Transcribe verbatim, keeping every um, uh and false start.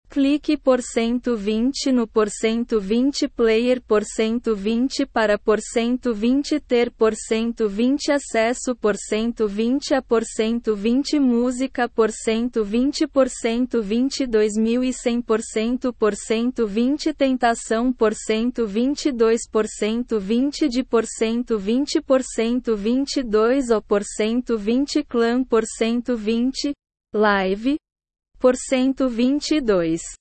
Clique por cento vinte no por cento vinte player por cento vinte para por cento vinte ter por cento vinte acesso por cento vinte a por cento vinte música por cento vinte por cento vinte dois mil e cem por cento por cento vinte tentação por cento vinte e dois por cento vinte de por cento vinte por cento vinte e dois ou por cento vinte clã por cento vinte live por cento vinte e dois